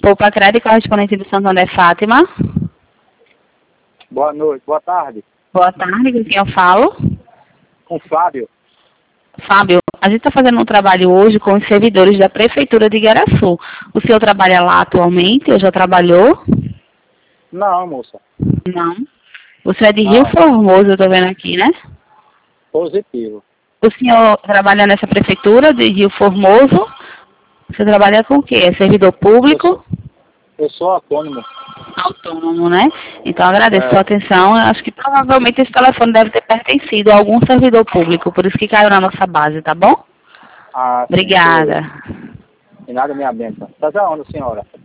Poupa Crédito, correspondente de Santo André, Fátima. Boa noite, boa tarde. Boa tarde, com quem eu falo? Com o Fábio. Fábio, a gente está fazendo um trabalho hoje com os servidores da Prefeitura de Igaraçu. O senhor trabalha lá atualmente ou já trabalhou? Não, moça. Não. O senhor é de Rio Não. Formoso, eu estou vendo aqui, né? Positivo. O senhor trabalha nessa Prefeitura de Rio Formoso? Você trabalha com o quê? É servidor público? Eu sou autônomo. Autônomo, né? Então agradeço a É. sua atenção. Eu acho que provavelmente esse telefone deve ter pertencido a algum servidor público, por isso que caiu na nossa base, tá bom? Ah, sim, Obrigada. E nada, minha benção. Tá onde, senhora?